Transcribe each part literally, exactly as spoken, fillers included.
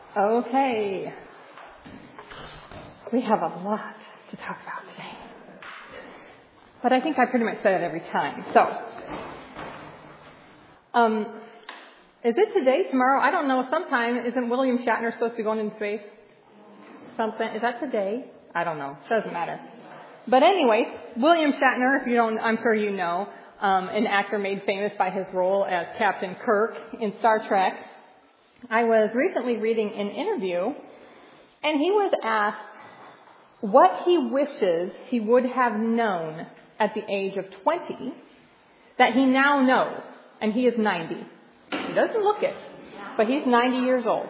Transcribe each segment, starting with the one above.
Okay. We have a lot to talk about today. But I think I pretty much say that every time. So, um, is it today, tomorrow? I don't know. Sometime, isn't William Shatner supposed to be going into space? Something. Is that today? I don't know. Doesn't matter. But anyway, William Shatner, if you don't, I'm sure you know, um, an actor made famous by his role as Captain Kirk in Star Trek. I was recently reading an interview, and he was asked what he wishes he would have known at the age of twenty that he now knows, and he is ninety. He doesn't look it, but he's ninety years old.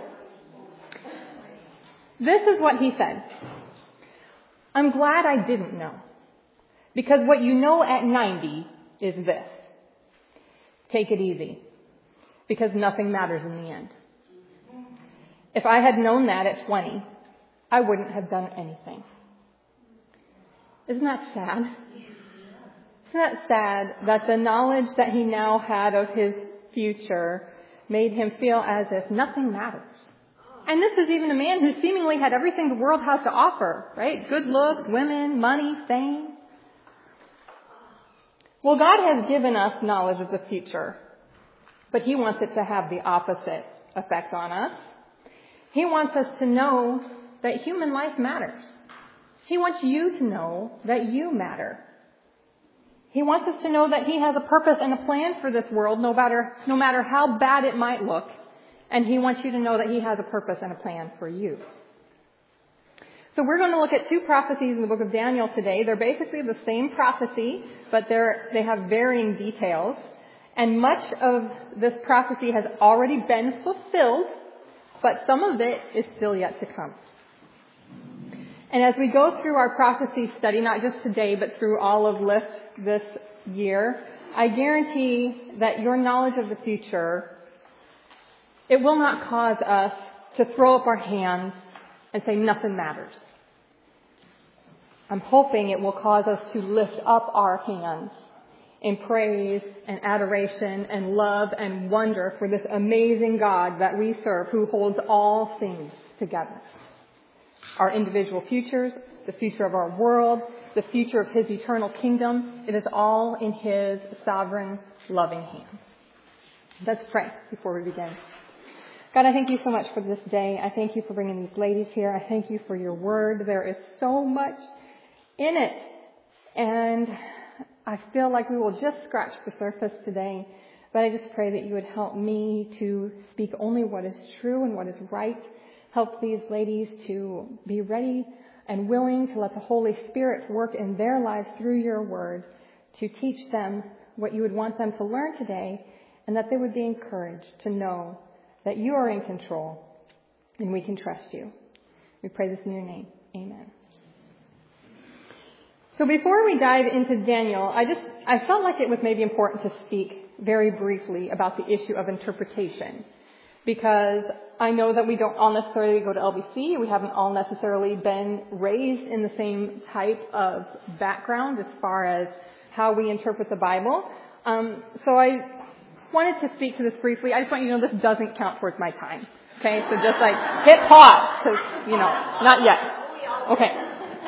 This is what he said. I'm glad I didn't know, because what you know at ninety is this. Take it easy, because nothing matters in the end. If I had known that at twenty, I wouldn't have done anything. Isn't that sad? Isn't that sad that the knowledge that he now had of his future made him feel as if nothing matters? And this is even a man who seemingly had everything the world has to offer, right? Good looks, women, money, fame. Well, God has given us knowledge of the future, but he wants it to have the opposite effect on us. He wants us to know that human life matters. He wants you to know that you matter. He wants us to know that he has a purpose and a plan for this world, no matter, no matter how bad it might look. And he wants you to know that he has a purpose and a plan for you. So we're going to look at two prophecies in the book of Daniel today. They're basically the same prophecy, but they're, they have varying details. And much of this prophecy has already been fulfilled, but some of it is still yet to come. And as we go through our prophecy study, not just today, but through all of Lift this year, I guarantee that your knowledge of the future, it will not cause us to throw up our hands and say nothing matters. I'm hoping it will cause us to lift up our hands in praise and adoration and love and wonder for this amazing God that we serve, who holds all things together. Our individual futures, the future of our world, the future of his eternal kingdom, it is all in his sovereign, loving hands. Let's pray before we begin. God, I thank you so much for this day. I thank you for bringing these ladies here. I thank you for your word. There is so much in it. And I feel like we will just scratch the surface today. But I just pray that you would help me to speak only what is true and what is right. Help these ladies to be ready and willing to let the Holy Spirit work in their lives through your word to teach them what you would want them to learn today, and that they would be encouraged to know that you are in control and we can trust you. We pray this in your name. Amen. So before we dive into Daniel, I just, I felt like it was maybe important to speak very briefly about the issue of interpretation, because I know that we don't all necessarily go to L B C. We haven't all necessarily been raised in the same type of background as far as how we interpret the Bible. Um, so I wanted to speak to this briefly. I just want you to know this doesn't count towards my time. Okay, so just like hit pause, because, you know, not yet. Okay.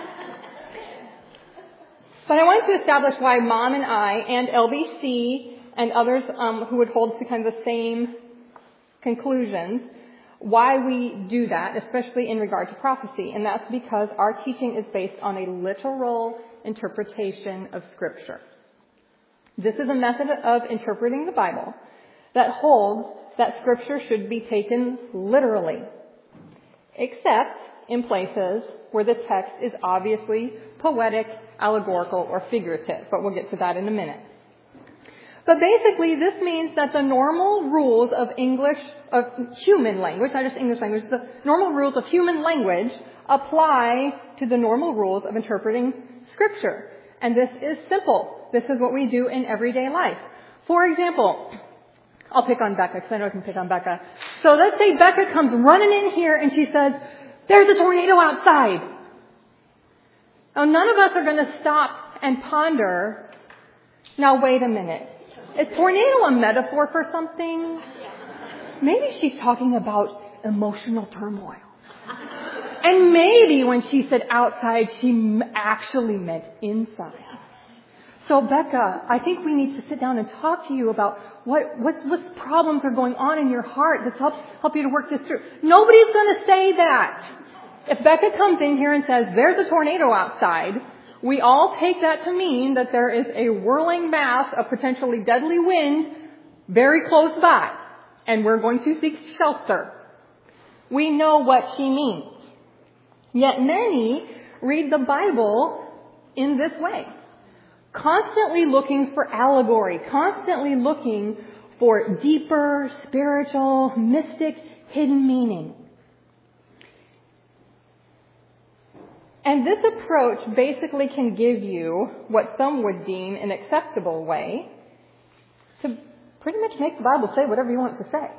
But I wanted to establish why Mom and I and L B C and others um, who would hold to kind of the same conclusions, why we do that, especially in regard to prophecy. And that's because our teaching is based on a literal interpretation of Scripture. This is a method of interpreting the Bible that holds that Scripture should be taken literally, except in places where the text is obviously poetic, allegorical, or figurative. But we'll get to that in a minute. But basically, this means that the normal rules of English, of human language, not just English language, the normal rules of human language apply to the normal rules of interpreting Scripture. And this is simple. This is what we do in everyday life. For example, I'll pick on Becca, because I know I can pick on Becca. So let's say Becca comes running in here and she says, "There's a tornado outside." Now, none of us are going to stop and ponder, now wait a minute. Is tornado a metaphor for something? Maybe she's talking about emotional turmoil. And maybe when she said outside, she actually meant inside. So Becca, I think we need to sit down and talk to you about what what what problems are going on in your heart that's help help you to work this through. Nobody's going to say that. If Becca comes in here and says, there's a tornado outside, we all take that to mean that there is a whirling mass of potentially deadly wind very close by, and we're going to seek shelter. We know what she means. Yet many read the Bible in this way, constantly looking for allegory, constantly looking for deeper, spiritual, mystic, hidden meaning. And this approach basically can give you what some would deem an acceptable way to pretty much make the Bible say whatever you want it to say.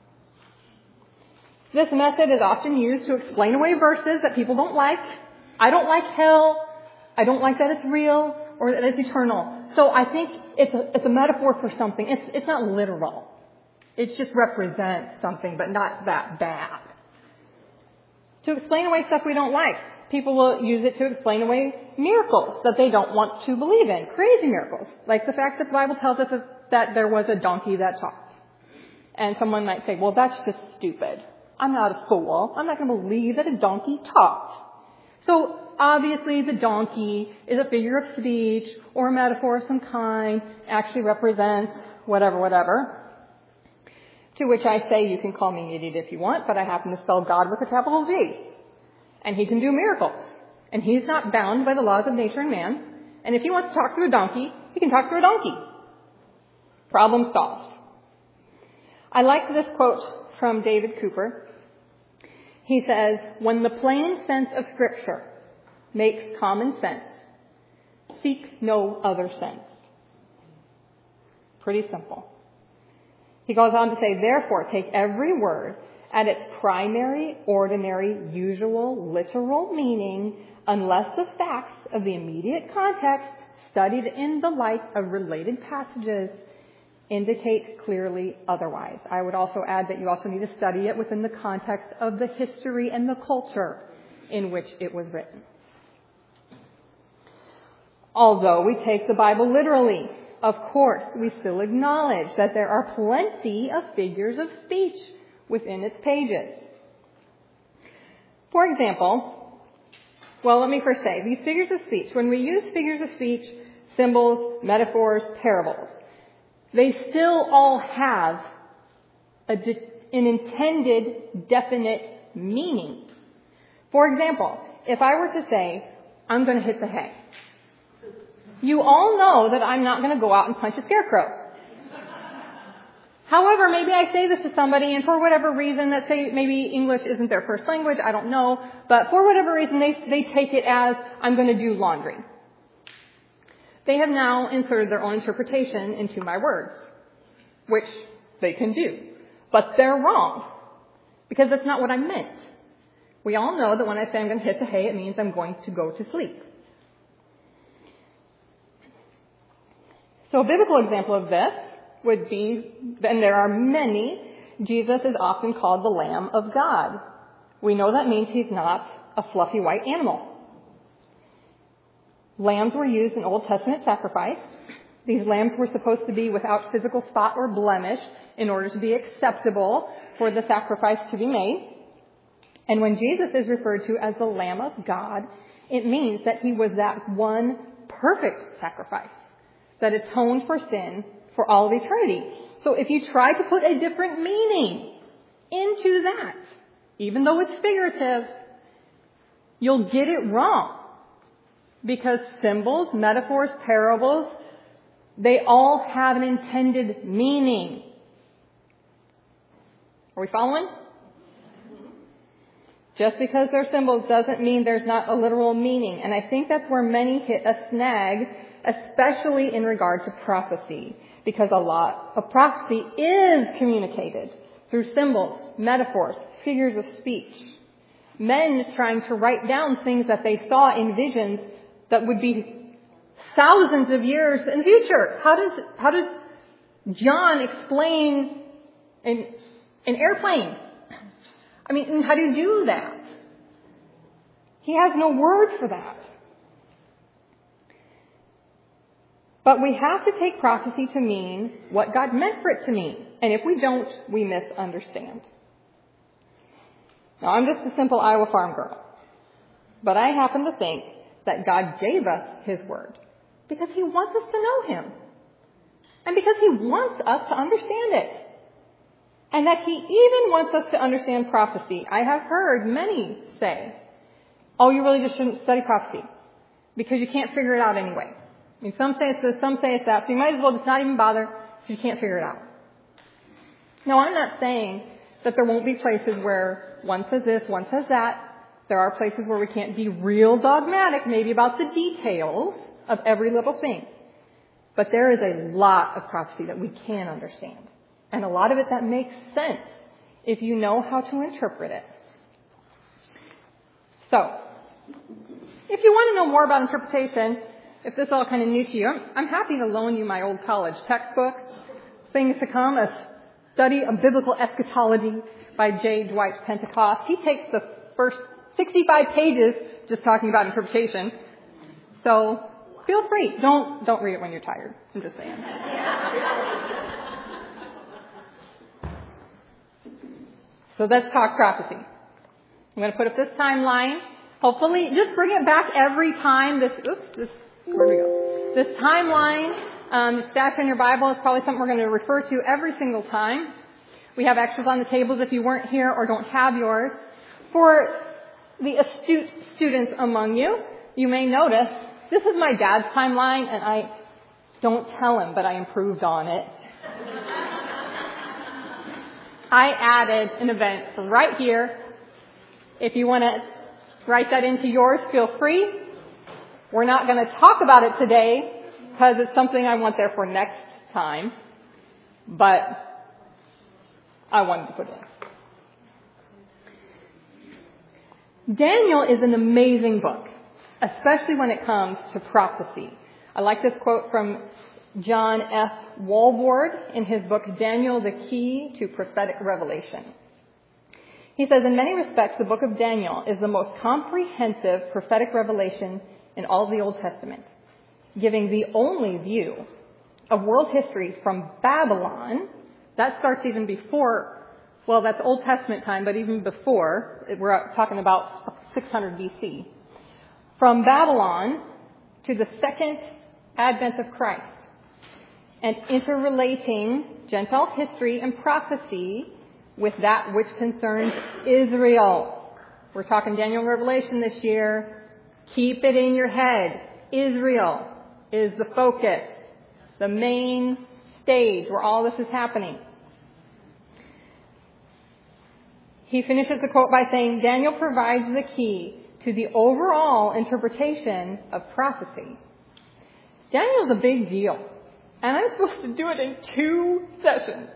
This method is often used to explain away verses that people don't like. I don't like hell. I don't like that it's real or that it's eternal. So I think it's a, it's a metaphor for something. It's, it's not literal. It just represents something, but not that bad. To explain away stuff we don't like, people will use it to explain away miracles that they don't want to believe in. Crazy miracles. Like the fact that the Bible tells us that there was a donkey that talked. And someone might say, well, that's just stupid. I'm not a fool. I'm not going to believe that a donkey talked. So obviously the donkey is a figure of speech or a metaphor of some kind, actually represents whatever, whatever. To which I say, you can call me an idiot if you want, but I happen to spell God with a capital G. And he can do miracles. And he's not bound by the laws of nature and man. And if he wants to talk through a donkey, he can talk through a donkey. Problem solved. I like this quote from David Cooper. He says, when the plain sense of Scripture makes common sense, seek no other sense. Pretty simple. He goes on to say, therefore, take every word at its primary, ordinary, usual, literal meaning, unless the facts of the immediate context, studied in the light of related passages, indicate clearly otherwise. I would also add that you also need to study it within the context of the history and the culture in which it was written. Although we take the Bible literally, of course, we still acknowledge that there are plenty of figures of speech within its pages. For example, well, let me first say, these figures of speech, when we use figures of speech, symbols, metaphors, parables, they still all have a de- an intended, definite meaning. For example, if I were to say, I'm going to hit the hay, you all know that I'm not going to go out and punch a scarecrow. However, maybe I say this to somebody, and for whatever reason, that say maybe English isn't their first language, I don't know, but for whatever reason, they, they take it as, I'm going to do laundry. They have now inserted their own interpretation into my words, which they can do. But they're wrong, because that's not what I meant. We all know that when I say I'm going to hit the hay, it means I'm going to go to sleep. So a biblical example of this would be, and there are many, Jesus is often called the Lamb of God. We know that means he's not a fluffy white animal. Lambs were used in Old Testament sacrifice. These lambs were supposed to be without physical spot or blemish in order to be acceptable for the sacrifice to be made. And when Jesus is referred to as the Lamb of God, it means that he was that one perfect sacrifice that atoned for sin for all of eternity. So if you try to put a different meaning into that, even though it's figurative, you'll get it wrong. Because symbols, metaphors, parables, they all have an intended meaning. Are we following? Just because they're symbols doesn't mean there's not a literal meaning. And I think that's where many hit a snag, especially in regard to prophecy. Because a lot of prophecy is communicated through symbols, metaphors, figures of speech. Men trying to write down things that they saw in visions that would be thousands of years in the future. How does, how does John explain an, an airplane? I mean, how do you do that? He has no word for that. But we have to take prophecy to mean what God meant for it to mean. And if we don't, we misunderstand. Now, I'm just a simple Iowa farm girl. But I happen to think that God gave us His word because He wants us to know Him. And because He wants us to understand it. And that He even wants us to understand prophecy. I have heard many say, oh, you really just shouldn't study prophecy because you can't figure it out anyway. I mean, some say it's this, some say it's that, so you might as well just not even bother because you can't figure it out. Now, I'm not saying that there won't be places where one says this, one says that. There are places where we can't be real dogmatic, maybe about the details of every little thing. But there is a lot of prophecy that we can understand. And a lot of it that makes sense if you know how to interpret it. So, if you want to know more about interpretation, if this is all kind of new to you, I'm, I'm happy to loan you my old college textbook, Things to Come, A Study of Biblical Eschatology by J. Dwight Pentecost. He takes the first sixty-five pages just talking about interpretation. So, feel free. Don't, don't read it when you're tired. I'm just saying. So let's talk prophecy. I'm going to put up this timeline. Hopefully, just bring it back every time this, oops, this, where do we go? This timeline, um, stacked in your Bible is probably something we're going to refer to every single time. We have extras on the tables if you weren't here or don't have yours. For the astute students among you, you may notice this is my dad's timeline, and I don't tell him, but I improved on it. I added an event right here. If you want to write that into yours, feel free. We're not going to talk about it today because it's something I want there for next time, but I wanted to put it in. Daniel is an amazing book, especially when it comes to prophecy. I like this quote from John F. Walvoord in his book, Daniel, the Key to Prophetic Revelation. He says, in many respects, the book of Daniel is the most comprehensive prophetic revelation in all of the Old Testament, giving the only view of world history from Babylon. That starts even before, well, that's Old Testament time, but even before, we're talking about six hundred B C. From Babylon to the second advent of Christ, and interrelating Gentile history and prophecy with that which concerns Israel. We're talking Daniel and Revelation this year. Keep it in your head. Israel is the focus, the main stage where all this is happening. He finishes the quote by saying, Daniel provides the key to the overall interpretation of prophecy. Daniel's a big deal. And I'm supposed to do it in two sessions.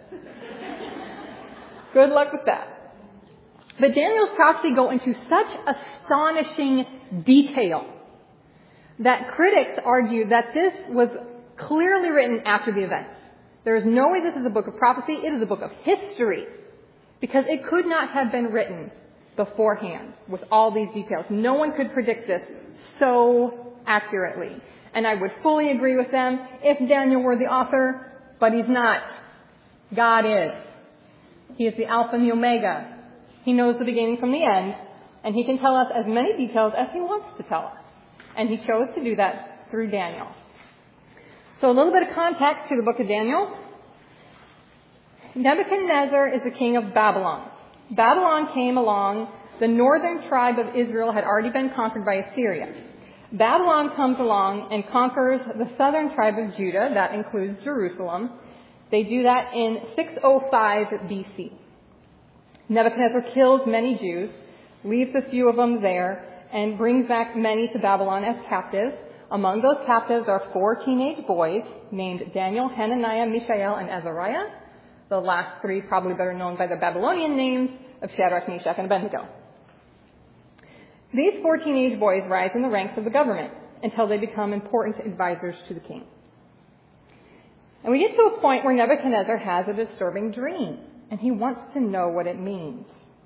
Good luck with that. But Daniel's prophecy go into such astonishing detail that critics argue that this was clearly written after the events. There is no way this is a book of prophecy. It is a book of history. Because it could not have been written beforehand with all these details. No one could predict this so accurately. And I would fully agree with them if Daniel were the author, but he's not. God is. He is the Alpha and the Omega. He knows the beginning from the end, and he can tell us as many details as he wants to tell us. And he chose to do that through Daniel. So a little bit of context to the book of Daniel. Nebuchadnezzar is the king of Babylon. Babylon came along. The northern tribe of Israel had already been conquered by Assyria. Babylon comes along and conquers the southern tribe of Judah. That includes Jerusalem. They do that in six oh five B C. Nebuchadnezzar kills many Jews, leaves a few of them there, and brings back many to Babylon as captives. Among those captives are four teenage boys named Daniel, Hananiah, Mishael, and Azariah. The last three probably better known by their Babylonian names of Shadrach, Meshach, and Abednego. These four teenage boys rise in the ranks of the government until they become important advisors to the king. And we get to a point where Nebuchadnezzar has a disturbing dream, and he wants to know what it means.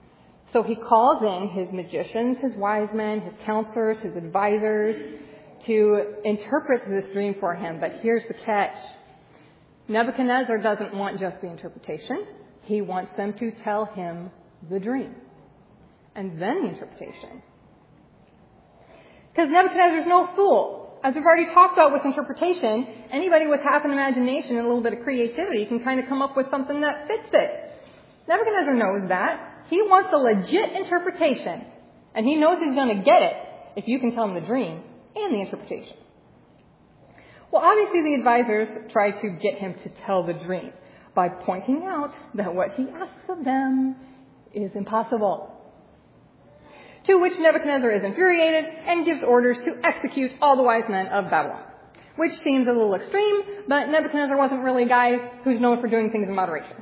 So he calls in his magicians, his wise men, his counselors, his advisors to interpret this dream for him. But here's the catch. Nebuchadnezzar doesn't want just the interpretation. He wants them to tell him the dream and then the interpretation. Because Nebuchadnezzar's no fool. As we've already talked about with interpretation, anybody with half an imagination and a little bit of creativity can kind of come up with something that fits it. Nebuchadnezzar knows that. He wants a legit interpretation. And he knows he's going to get it if you can tell him the dream and the interpretation. Well, obviously the advisors try to get him to tell the dream by pointing out that what he asks of them is impossible. To which Nebuchadnezzar is infuriated and gives orders to execute all the wise men of Babylon. Which seems a little extreme, but Nebuchadnezzar wasn't really a guy who's known for doing things in moderation.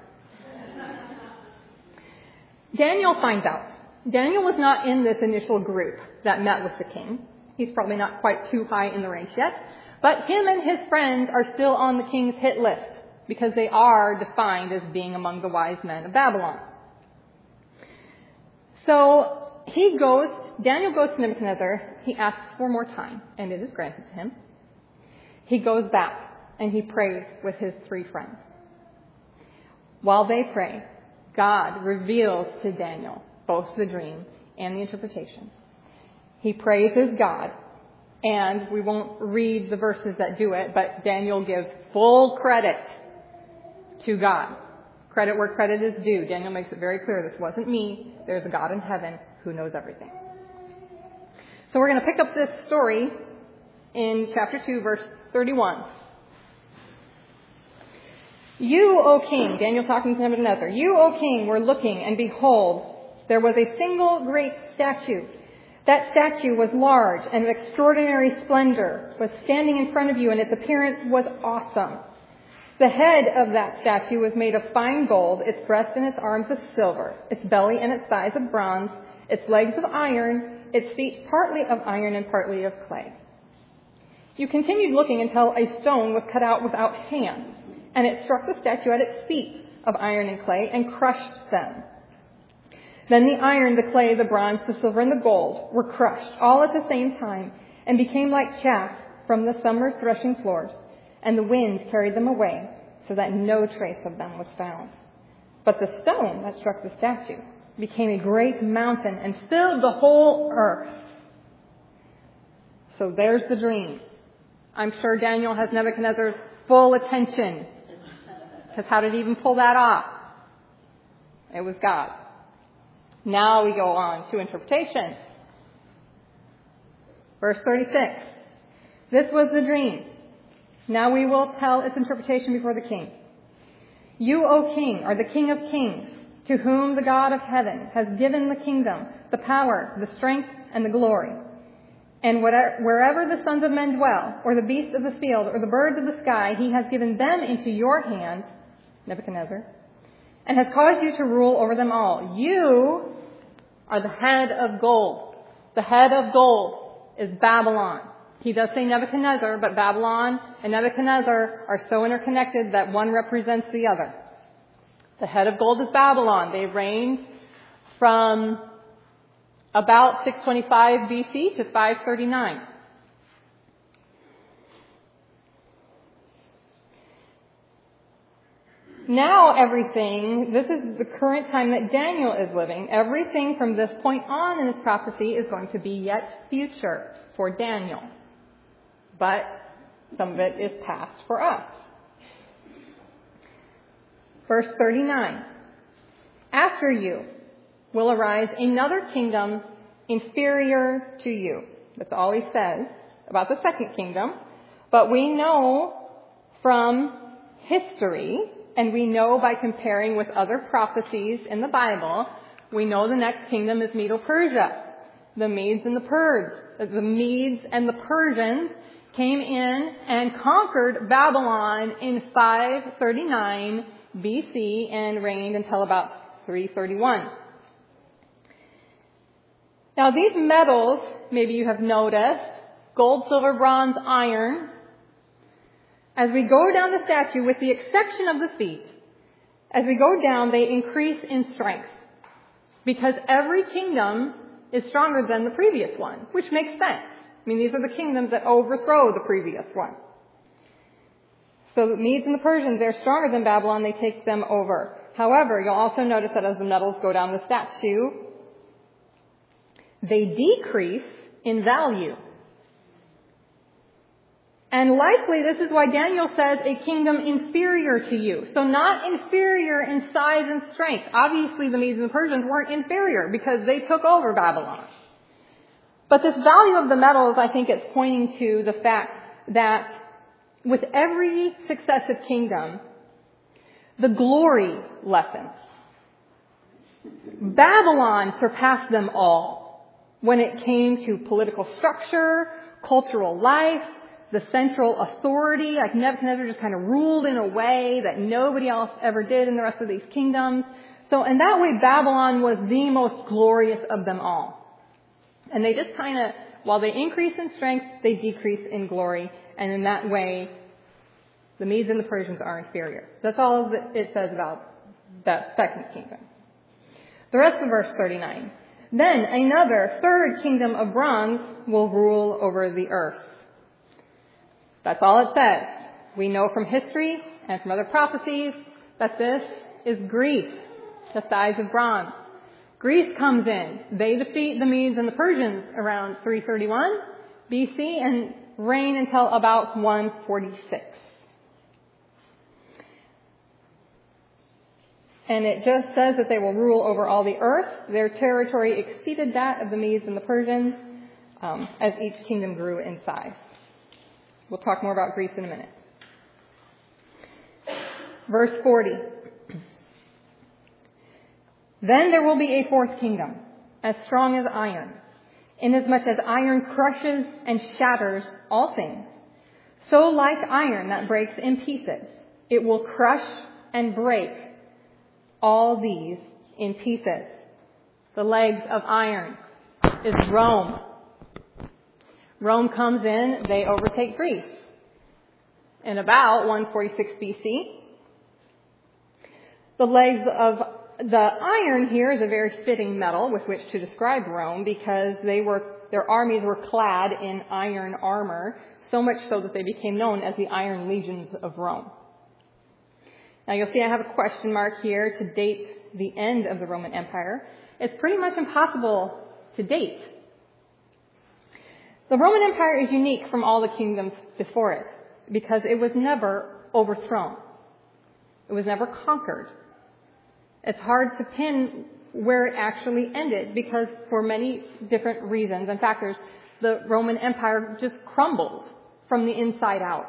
Daniel finds out. Daniel was not in this initial group that met with the king. He's probably not quite too high in the ranks yet. But him and his friends are still on the king's hit list because they are defined as being among the wise men of Babylon. So he goes, Daniel goes to Nebuchadnezzar. He asks for more time, and it is granted to him. He goes back, and he prays with his three friends. While they pray, God reveals to Daniel both the dream and the interpretation. He praises God, and we won't read the verses that do it, but Daniel gives full credit to God. Credit where credit is due. Daniel makes it very clear, this wasn't me. There's a God in heaven who knows everything. So we're going to pick up this story in chapter two, verse thirty-one. You, O king, Daniel talking to Nebuchadnezzar, you, O king, were looking, and behold, there was a single great statue. That statue was large and of extraordinary splendor, was standing in front of you, and its appearance was awesome. The head of that statue was made of fine gold, its breast and its arms of silver, its belly and its thighs of bronze, its legs of iron, its feet partly of iron and partly of clay. You continued looking until a stone was cut out without hands, and it struck the statue at its feet of iron and clay and crushed them. Then the iron, the clay, the bronze, the silver, and the gold were crushed all at the same time and became like chaff from the summer threshing floors, and the wind carried them away so that no trace of them was found. But the stone that struck the statue became a great mountain and filled the whole earth. So there's the dream. I'm sure Daniel has Nebuchadnezzar's full attention. Because how did he even pull that off? It was God. Now we go on to interpretation. Verse thirty-six. This was the dream. Now we will tell its interpretation before the king. You, O king, are the king of kings, to whom the God of heaven has given the kingdom, the power, the strength, and the glory. And whatever, wherever the sons of men dwell, or the beasts of the field, or the birds of the sky, he has given them into your hand, Nebuchadnezzar, and has caused you to rule over them all. You are the head of gold. The head of gold is Babylon. He does say Nebuchadnezzar, but Babylon and Nebuchadnezzar are so interconnected that one represents the other. The head of gold is Babylon. They reigned from about six twenty-five B C to five thirty-nine. Now everything, this is the current time that Daniel is living. Everything from this point on in this prophecy is going to be yet future for Daniel. But some of it is past for us. Verse thirty-nine. After you will arise another kingdom inferior to you. That's all he says about the second kingdom. But we know from history, and we know by comparing with other prophecies in the Bible, we know the next kingdom is Medo-Persia. The Medes and the Persians. The Medes and the Persians came in and conquered Babylon in five thirty-nine B C and reigned until about three thirty-one. Now these metals, maybe you have noticed, gold, silver, bronze, iron, as we go down the statue, with the exception of the feet, as we go down, they increase in strength. because every kingdom is stronger than the previous one, which makes sense. I mean, these are the kingdoms that overthrow the previous one. So the Medes and the Persians, they're stronger than Babylon. They take them over. However, you'll also notice that as the metals go down the statue, they decrease in value. And likely this is why Daniel says a kingdom inferior to you. So not inferior in size and strength. Obviously the Medes and the Persians weren't inferior because they took over Babylon. But this value of the metals, I think it's pointing to the fact that with every successive kingdom, the glory lessens. Babylon surpassed them all when it came to political structure, cultural life, the central authority. Like Nebuchadnezzar just kind of ruled in a way that nobody else ever did in the rest of these kingdoms. So in that way, Babylon was the most glorious of them all. And they just kind of, while they increase in strength, they decrease in glory. And in that way, the Medes and the Persians are inferior. That's all that it says about that second kingdom. The rest of verse thirty-nine. Then another third kingdom of bronze will rule over the earth. That's all it says. We know from history and from other prophecies that this is Greece, the size of bronze. Greece comes in. They defeat the Medes and the Persians around three thirty-one B C and reign until about one forty-six. And it just says that they will rule over all the earth. Their territory exceeded that of the Medes and the Persians um, as each kingdom grew in size. We'll talk more about Greece in a minute. Verse forty. Then there will be a fourth kingdom, as strong as iron, inasmuch as iron crushes and shatters all things. So like iron that breaks in pieces, it will crush and break all these in pieces. The legs of iron is Rome. Rome comes in, they overtake Greece in about one forty-six B C. The legs of the iron here is a very fitting metal with which to describe Rome because they were, their armies were clad in iron armor, so much so that they became known as the Iron Legions of Rome. Now you'll see I have a question mark here to date the end of the Roman Empire. It's pretty much impossible to date. The Roman Empire is unique from all the kingdoms before it because it was never overthrown. It was never conquered. It's hard to pin where it actually ended because for many different reasons and factors, the Roman Empire just crumbled from the inside out.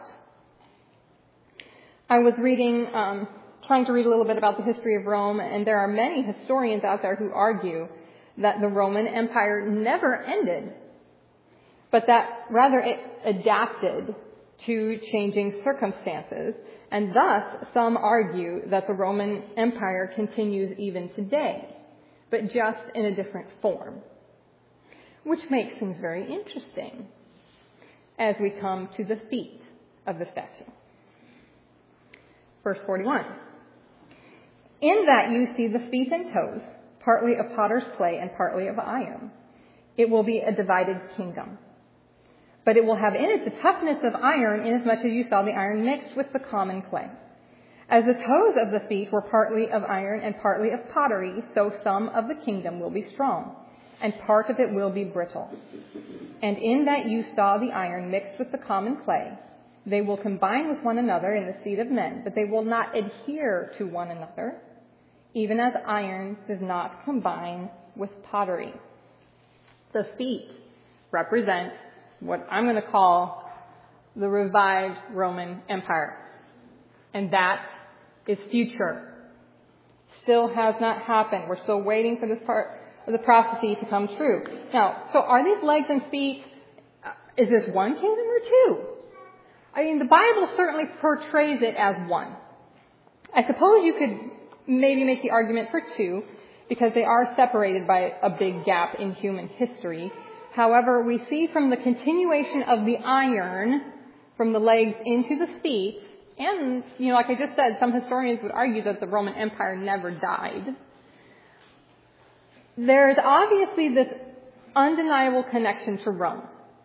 I was reading, um, trying to read a little bit about the history of Rome, and there are many historians out there who argue that the Roman Empire never ended, but that rather it adapted to changing circumstances. And thus, some argue that the Roman Empire continues even today, but just in a different form, which makes things very interesting as we come to the feet of the statue. Verse forty-one. In that you see the feet and toes, partly of potter's clay and partly of iron. It will be a divided kingdom. But it will have in it the toughness of iron, inasmuch as you saw the iron mixed with the common clay. As the toes of the feet were partly of iron and partly of pottery, so some of the kingdom will be strong, and part of it will be brittle. And in that you saw the iron mixed with the common clay, they will combine with one another in the seed of men, but they will not adhere to one another, even as iron does not combine with pottery. The feet represent what I'm going to call the revived Roman Empire. And that is future. Still has not happened. We're still waiting for this part of the prophecy to come true. Now, so are these legs and feet, uh, is this one kingdom or two? I mean, the Bible certainly portrays it as one. I suppose you could maybe make the argument for two, because they are separated by a big gap in human history. However, we see from the continuation of the iron from the legs into the feet, and, you know, like I just said, some historians would argue that the Roman Empire never died. there's obviously this undeniable connection to Rome.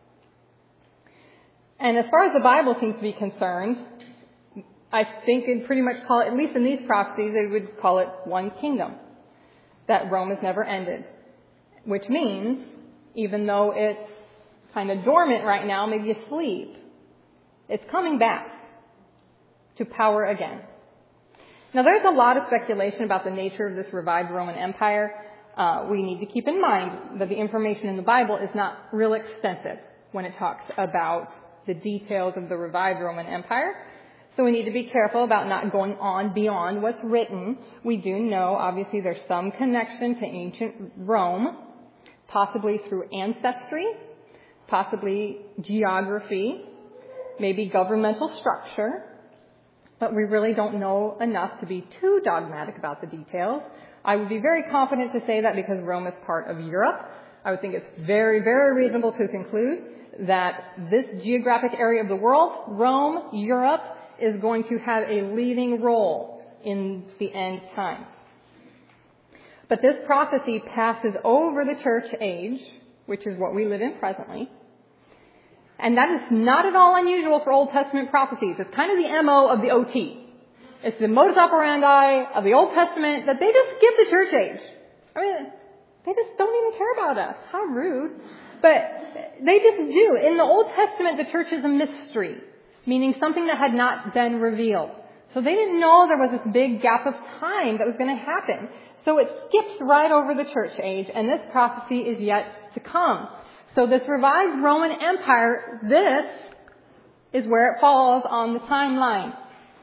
And as far as the Bible seems to be concerned, I think they'd pretty much call it, at least in these prophecies, they would call it one kingdom, that Rome has never ended. Which means, even though it's kind of dormant right now, maybe asleep, it's coming back to power again. Now, there's a lot of speculation about the nature of this revived Roman Empire. Uh, we need to keep in mind that the information in the Bible is not real extensive when it talks about the details of the revived Roman Empire. So we need to be careful about not going on beyond what's written. We do know, obviously, there's some connection to ancient Rome, possibly through ancestry, possibly geography, maybe governmental structure. But we really don't know enough to be too dogmatic about the details. I would be very confident to say that because Rome is part of Europe. I would think it's very, very reasonable to conclude that this geographic area of the world, Rome, Europe, is going to have a leading role in the end times. But this prophecy passes over the church age, which is what we live in presently. And that is not at all unusual for Old Testament prophecies. It's kind of the M O of the O T. It's the modus operandi of the Old Testament that they just skip the church age. I mean, they just don't even care about us. How rude. But they just do. In the Old Testament, the church is a mystery, meaning something that had not been revealed. So they didn't know there was this big gap of time that was going to happen. So it skips right over the church age, and this prophecy is yet to come. So this revived Roman Empire, this is where it falls on the timeline.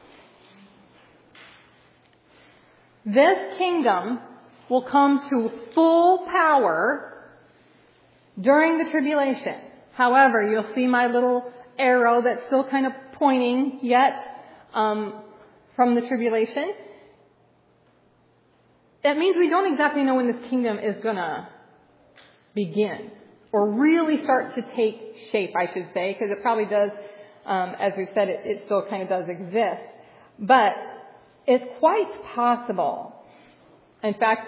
This kingdom will come to full power during the tribulation. However, you'll see my little arrow that's still kind of pointing yet um, from the tribulation. That means we don't exactly know when this kingdom is going to begin, or really start to take shape, I should say, because it probably does, um, as we've said, it, it still kind of does exist. But it's quite possible. In fact,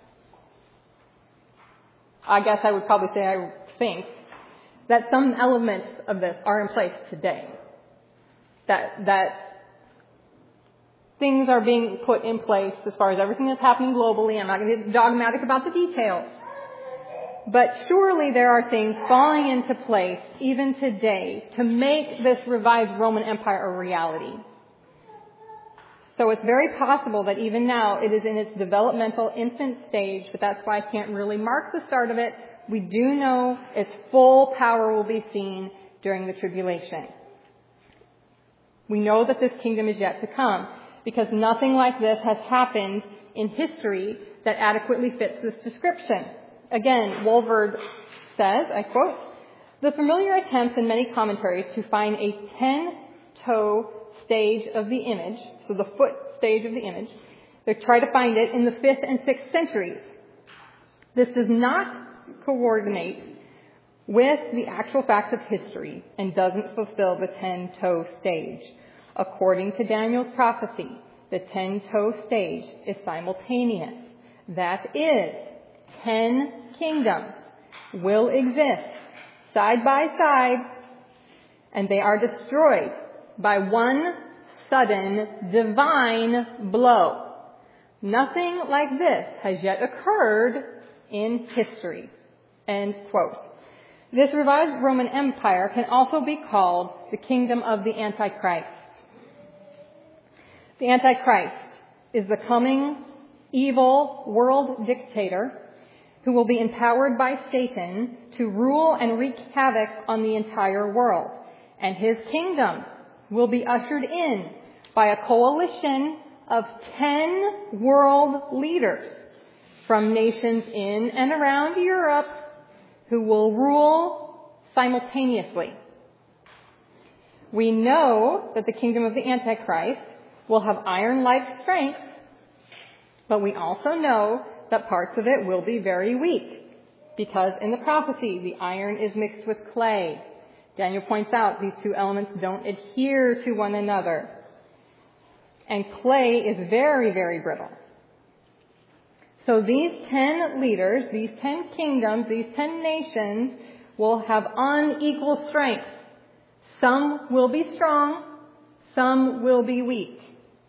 I guess I would probably say I think that some elements of this are in place today. That, that things are being put in place as far as everything that's happening globally. I'm not going to get dogmatic about the details. But surely there are things falling into place even today to make this revived Roman Empire a reality. So it's very possible that even now it is in its developmental infant stage, but that's why I can't really mark the start of it. We do know its full power will be seen during the tribulation. We know that this kingdom is yet to come because nothing like this has happened in history that adequately fits this description. Again, Walvoord says, I quote, "The familiar attempts in many commentaries to find a ten-toe stage of the image," so the foot stage of the image, they try to find it in the fifth and sixth centuries. This does not coordinate with the actual facts of history and doesn't fulfill the ten-toe stage. According to Daniel's prophecy, the ten-toe stage is simultaneous. That is, ten kingdoms will exist side by side, and they are destroyed by one sudden divine blow. Nothing like this has yet occurred in history. End quote. This revived Roman Empire can also be called the kingdom of the Antichrist. The Antichrist is the coming evil world dictator who will be empowered by Satan to rule and wreak havoc on the entire world. And his kingdom will be ushered in by a coalition of ten world leaders from nations in and around Europe who will rule simultaneously. We know that the kingdom of the Antichrist will have iron-like strength, but we also know that parts of it will be very weak, because in the prophecy, the iron is mixed with clay. Daniel points out these two elements don't adhere to one another. And clay is very, very brittle. So these ten leaders, these ten kingdoms, these ten nations will have unequal strength. Some will be strong, some will be weak.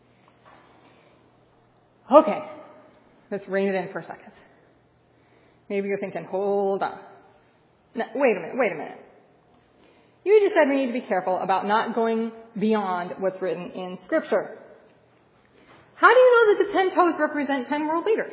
Okay, let's rein it in for a second. Maybe you're thinking, hold on. No, wait a minute, wait a minute. You just said we need to be careful about not going beyond what's written in Scripture. How do you know that the ten toes represent ten world leaders?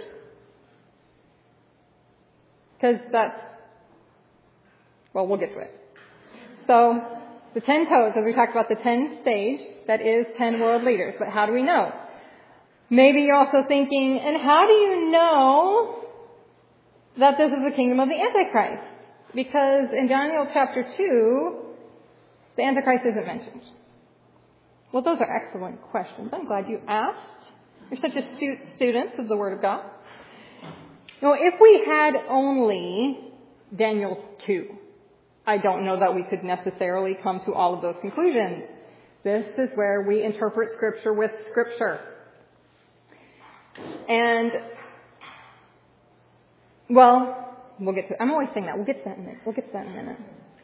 Because that's, well, we'll get to it. So, the ten toes, as we talked about the ten stage, that is ten world leaders. But how do we know? Maybe you're also thinking, and how do you know that this is the kingdom of the Antichrist? Because in Daniel chapter two, the Antichrist isn't mentioned. Well, those are excellent questions. I'm glad you asked. You're such astute students of the Word of God. Now, if we had only Daniel two, I don't know that we could necessarily come to all of those conclusions. This is where we interpret Scripture with Scripture. And, well, we'll get to, I'm always saying that. We'll get to that in a minute. We'll get to that in a minute.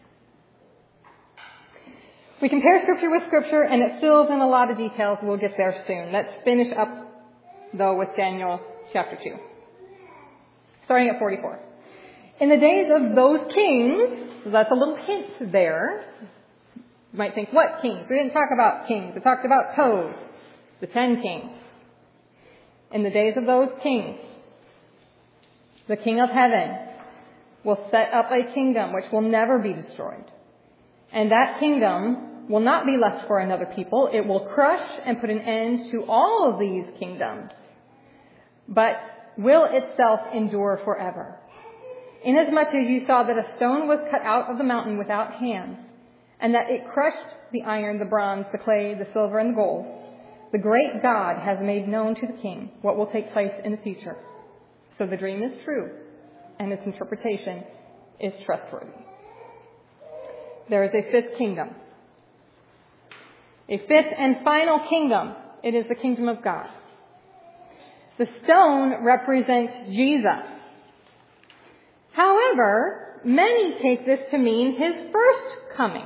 We compare Scripture with Scripture, and it fills in a lot of details. We'll get there soon. Let's finish up, though, with Daniel chapter two. Starting at forty-four. In the days of those kings, so that's a little hint there. You might think, what kings? We didn't talk about kings. We talked about toes. The ten kings. In the days of those kings, the King of heaven will set up a kingdom which will never be destroyed. And that kingdom will not be left for another people. It will crush and put an end to all of these kingdoms, but will itself endure forever. Inasmuch as you saw that a stone was cut out of the mountain without hands, and that it crushed the iron, the bronze, the clay, the silver, and the gold, the great God has made known to the king what will take place in the future. So the dream is true, and its interpretation is trustworthy. There is a fifth kingdom. A fifth and final kingdom. It is the kingdom of God. The stone represents Jesus. However, many take this to mean his first coming.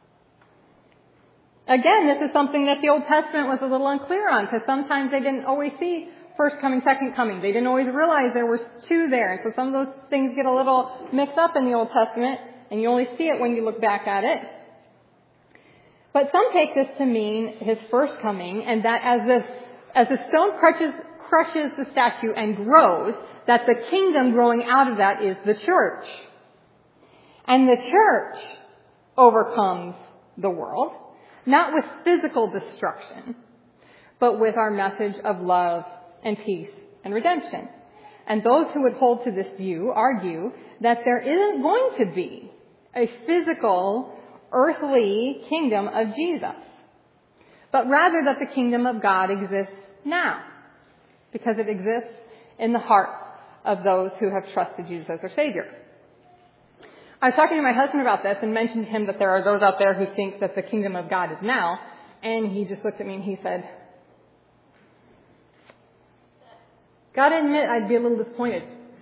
Again, this is something that the Old Testament was a little unclear on, because sometimes they didn't always see first coming, second coming. They didn't always realize there were two there. And so some of those things get a little mixed up in the Old Testament, and you only see it when you look back at it. But some take this to mean his first coming, and that as this, as the stone crushes, crushes the statue and grows, that the kingdom growing out of that is the church. And the church overcomes the world, not with physical destruction, but with our message of love and peace and redemption. And those who would hold to this view argue that there isn't going to be a physical, earthly kingdom of Jesus, but rather that the kingdom of God exists now, because it exists in the hearts of those who have trusted Jesus as their Savior. I was talking to my husband about this and mentioned to him that there are those out there who think that the kingdom of God is now, and he just looked at me and he said, "Gotta admit, I'd be a little disappointed."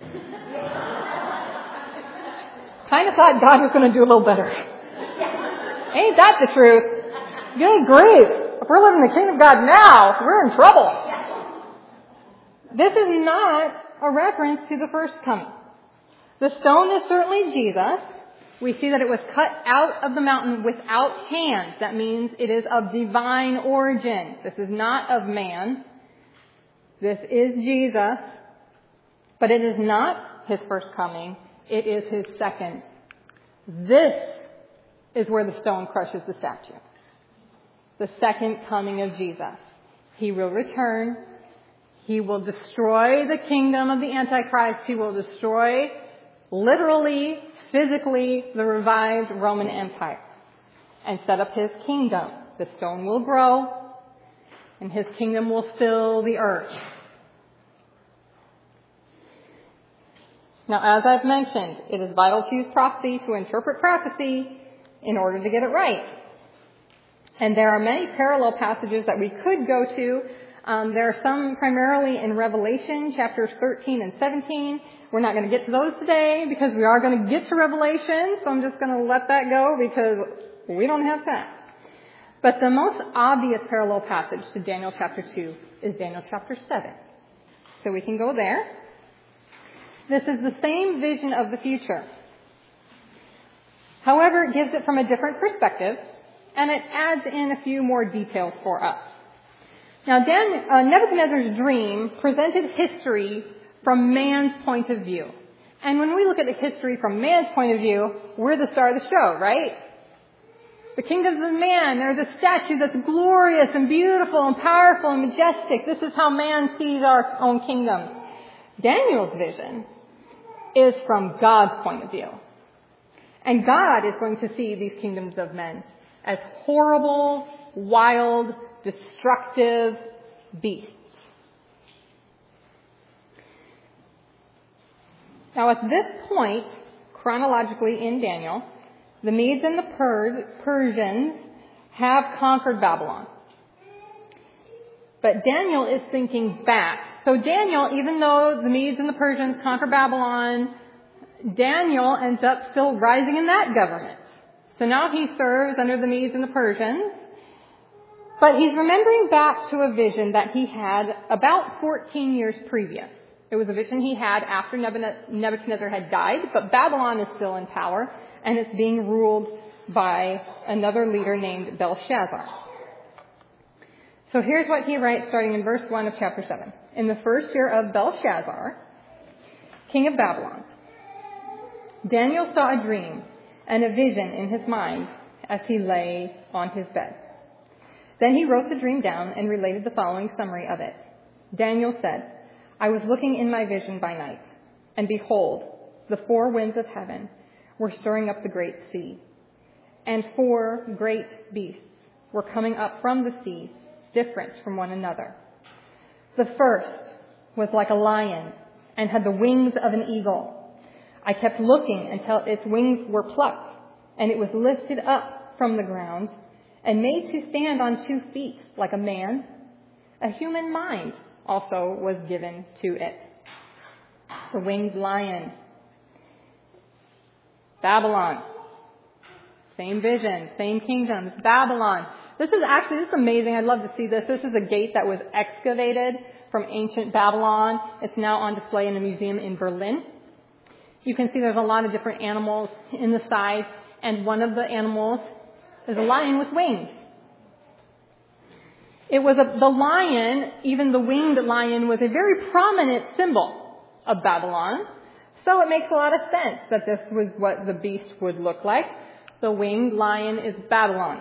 Kind of thought God was going to do a little better. Ain't that the truth? Good grief. If we're living in the kingdom of God now, we're in trouble. This is not a reference to the first coming. The stone is certainly Jesus. We see that it was cut out of the mountain without hands. That means it is of divine origin. This is not of man. This is Jesus. But it is not his first coming. It is his second. This is where the stone crushes the statue. The second coming of Jesus. He will return. He will destroy the kingdom of the Antichrist. He will destroy, literally, physically, the revived Roman Empire and set up his kingdom. The stone will grow, and his kingdom will fill the earth. Now, as I've mentioned, it is vital to use prophecy to interpret prophecy in order to get it right. And there are many parallel passages that we could go to. Um, there are some primarily in Revelation, chapters thirteen and seventeen. We're not going to get to those today because we are going to get to Revelation, so I'm just going to let that go because we don't have time. But the most obvious parallel passage to Daniel chapter two is Daniel chapter seven. So we can go there. This is the same vision of the future. However, it gives it from a different perspective, and it adds in a few more details for us. Now, Dan, uh, Nebuchadnezzar's dream presented history from man's point of view. And when we look at the history from man's point of view, we're the star of the show, right? The kingdoms of man, there's a statue that's glorious and beautiful and powerful and majestic. This is how man sees our own kingdom. Daniel's vision is from God's point of view. And God is going to see these kingdoms of men as horrible, wild, destructive beasts. Now at this point, chronologically in Daniel, the Medes and the Per- Persians have conquered Babylon. But Daniel is thinking back. So Daniel, even though the Medes and the Persians conquer Babylon, Daniel ends up still rising in that government. So now he serves under the Medes and the Persians. But he's remembering back to a vision that he had about fourteen years previous. It was a vision he had after Nebuchadnezzar had died, but Babylon is still in power, and it's being ruled by another leader named Belshazzar. So here's what he writes starting in verse one of chapter seven. In the first year of Belshazzar, king of Babylon, Daniel saw a dream and a vision in his mind as he lay on his bed. Then he wrote the dream down and related the following summary of it. Daniel said, I was looking in my vision by night, and behold, the four winds of heaven were stirring up the great sea, and four great beasts were coming up from the sea, different from one another. The first was like a lion and had the wings of an eagle. I kept looking until its wings were plucked, and it was lifted up from the ground and made to stand on two feet like a man. A human mind also was given to it. The winged lion. Babylon. Same vision, same kingdoms. Babylon. This is actually, this is amazing. I'd love to see this. This is a gate that was excavated from ancient Babylon. It's now on display in a museum in Berlin. You can see there's a lot of different animals in the side, and one of the animals is a lion with wings. It was a, the lion, even the winged lion, was a very prominent symbol of Babylon. So it makes a lot of sense that this was what the beast would look like. The winged lion is Babylon.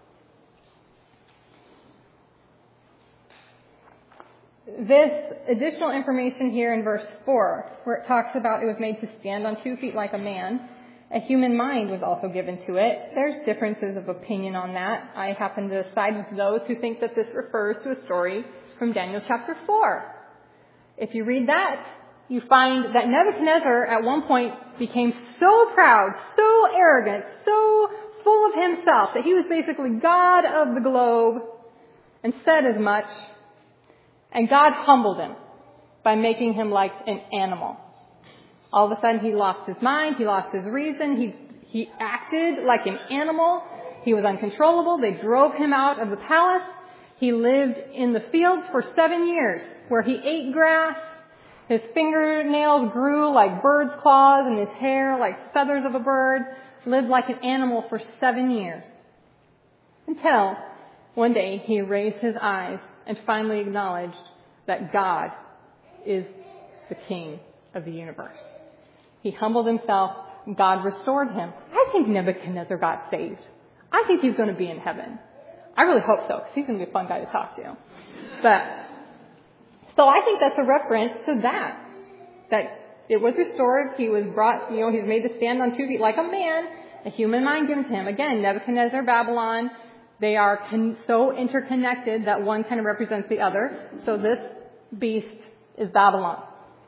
This additional information here in verse four, where it talks about it was made to stand on two feet like a man, a human mind was also given to it. There's differences of opinion on that. I happen to side with those who think that this refers to a story from Daniel chapter four. If you read that, you find that Nebuchadnezzar at one point became so proud, so arrogant, so full of himself that he was basically God of the globe and said as much. And God humbled him by making him like an animal. All of a sudden he lost his mind, he lost his reason, he he acted like an animal, he was uncontrollable, they drove him out of the palace, he lived in the fields for seven years where he ate grass, his fingernails grew like bird's claws and his hair like feathers of a bird, lived like an animal for seven years. Until one day he raised his eyes and finally acknowledged that God is the king of the universe. He humbled himself. God restored him. I think Nebuchadnezzar got saved. I think he's going to be in heaven. I really hope so, because he's going to be a fun guy to talk to. But, so I think that's a reference to that. That it was restored. He was brought, you know, he was made to stand on two feet like a man. A human mind given to him. Again, Nebuchadnezzar, Babylon, they are con- so interconnected that one kind of represents the other. So this beast is Babylon.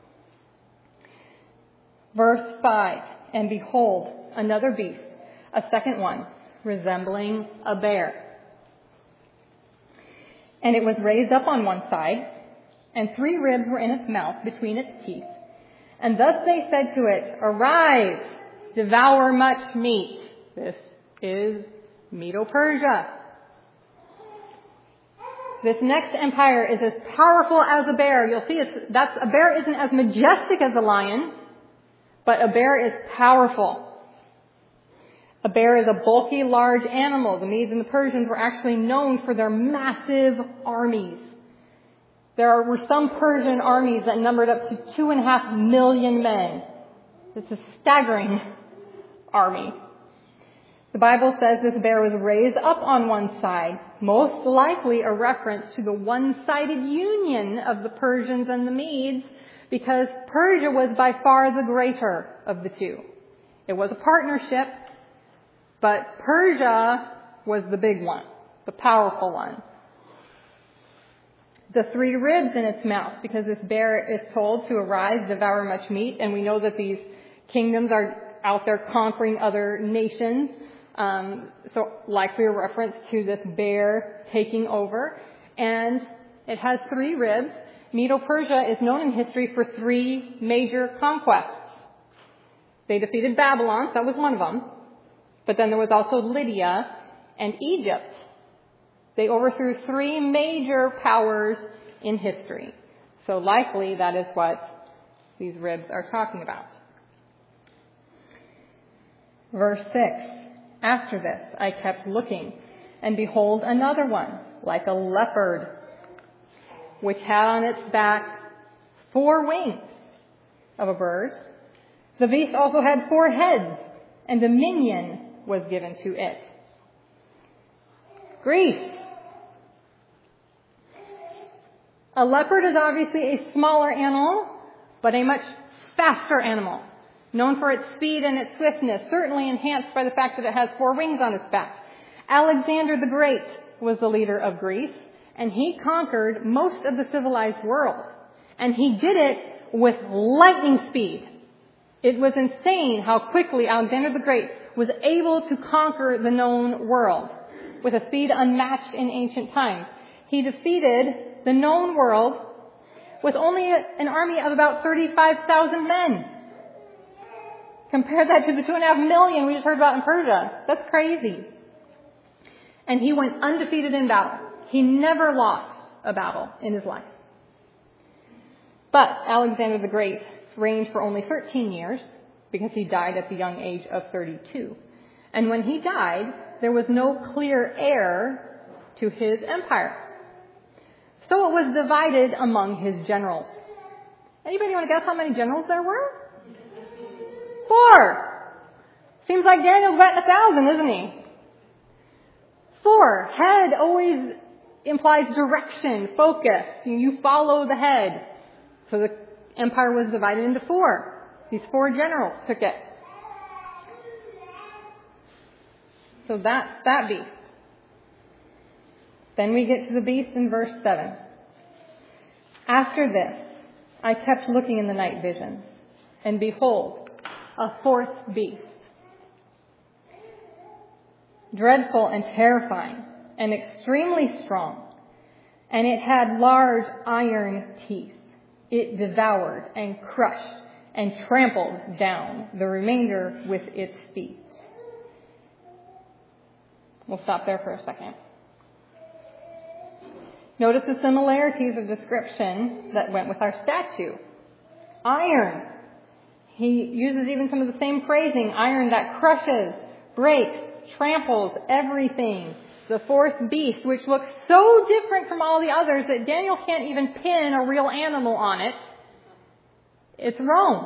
Verse five, and behold, another beast, a second one, resembling a bear. And it was raised up on one side, and three ribs were in its mouth between its teeth. And thus they said to it, Arise, devour much meat. This is Medo-Persia. This next empire is as powerful as a bear. You'll see it's, that's, a bear isn't as majestic as a lion, but a bear is powerful. A bear is a bulky, large animal. The Medes and the Persians were actually known for their massive armies. There were some Persian armies that numbered up to two and a half million men. It's a staggering army. The Bible says this bear was raised up on one side, most likely a reference to the one-sided union of the Persians and the Medes, because Persia was by far the greater of the two. It was a partnership, but Persia was the big one, the powerful one. The three ribs in its mouth, because this bear is told to arise, devour much meat, and we know that these kingdoms are out there conquering other nations. Um, so likely a reference to this bear taking over. And it has three ribs. Medo-Persia is known in history for three major conquests. They defeated Babylon, so that was one of them. But then there was also Lydia and Egypt. They overthrew three major powers in history. So likely that is what these ribs are talking about. Verse six. After this, I kept looking, and behold, another one, like a leopard, which had on its back four wings of a bird. The beast also had four heads, and dominion was given to it. Greece. A leopard is obviously a smaller animal, but a much faster animal. Known for its speed and its swiftness, certainly enhanced by the fact that it has four wings on its back. Alexander the Great was the leader of Greece, and he conquered most of the civilized world. And he did it with lightning speed. It was insane how quickly Alexander the Great was able to conquer the known world with a speed unmatched in ancient times. He defeated the known world with only an army of about thirty-five thousand men. Compare that to the two and a half million we just heard about in Persia. That's crazy. And he went undefeated in battle. He never lost a battle in his life. But Alexander the Great reigned for only thirteen years because he died at the young age of thirty-two. And when he died, there was no clear heir to his empire. So it was divided among his generals. Anybody want to guess how many generals there were? Four. Seems like Daniel's batting a thousand, isn't he? Four. Head always implies direction, focus. You follow the head. So the empire was divided into four. These four generals took it. So that's that beast. Then we get to the beast in verse seven. After this, I kept looking in the night visions, and behold, a fourth beast, dreadful and terrifying, and extremely strong, and it had large iron teeth. It devoured and crushed and trampled down the remainder with its feet. We'll stop there for a second. Notice the similarities of description that went with our statue. Iron. He uses even some of the same phrasing. Iron that crushes, breaks, tramples everything. The fourth beast, which looks so different from all the others that Daniel can't even pin a real animal on it. It's Rome.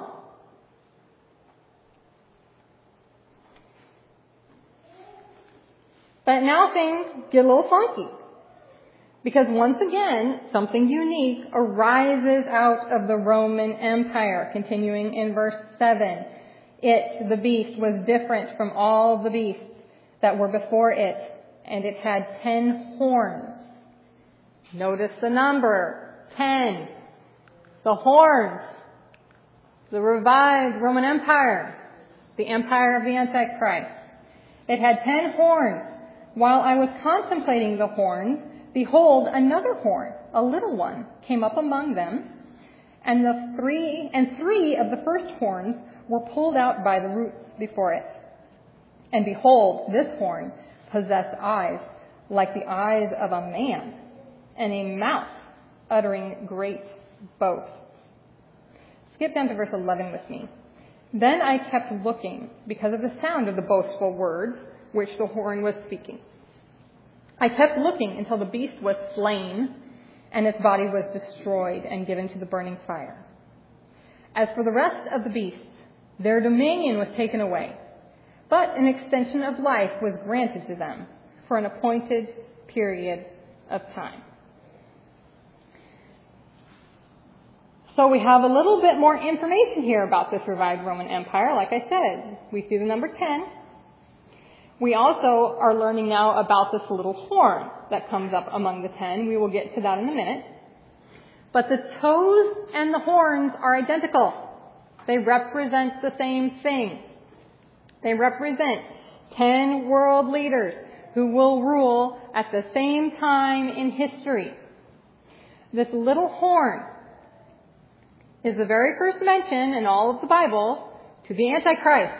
But now things get a little funky. Because once again, something unique arises out of the Roman Empire. Continuing in verse seven. It, the beast, was different from all the beasts that were before it, and it had ten horns. Notice the number, ten. The horns. The revived Roman Empire. The empire of the Antichrist. It had ten horns. While I was contemplating the horns, behold, another horn, a little one, came up among them, and the three and three of the first horns were pulled out by the roots before it. And behold, this horn possessed eyes like the eyes of a man, and a mouth uttering great boasts. Skip down to verse eleven with me. Then I kept looking because of the sound of the boastful words which the horn was speaking. I kept looking until the beast was slain, and its body was destroyed and given to the burning fire. As for the rest of the beasts, their dominion was taken away, but an extension of life was granted to them for an appointed period of time. So we have a little bit more information here about this revived Roman Empire. Like I said, we see the number ten. We also are learning now about this little horn that comes up among the ten. We will get to that in a minute. But the toes and the horns are identical. They represent the same thing. They represent ten world leaders who will rule at the same time in history. This little horn is the very first mention in all of the Bible to the Antichrist.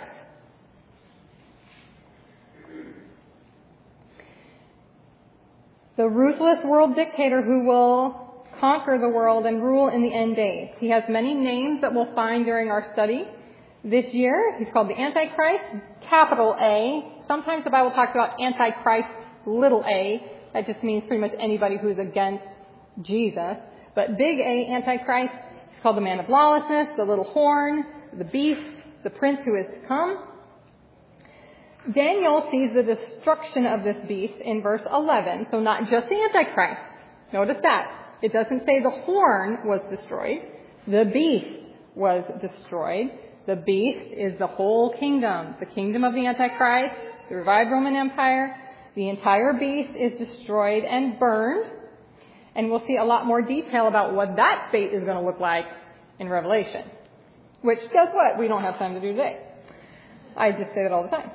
The ruthless world dictator who will conquer the world and rule in the end days. He has many names that we'll find during our study this year. He's called the Antichrist, capital A. Sometimes the Bible talks about Antichrist, little a. That just means pretty much anybody who's against Jesus. But big A, Antichrist, he's called the man of lawlessness, the little horn, the beast, the prince who is to come. Daniel sees the destruction of this beast in verse eleven, so not just the Antichrist. Notice that. It doesn't say the horn was destroyed. The beast was destroyed. The beast is the whole kingdom, the kingdom of the Antichrist, the revived Roman Empire. The entire beast is destroyed and burned. And we'll see a lot more detail about what that fate is going to look like in Revelation. Which, guess what? We don't have time to do today. I just say that all the time.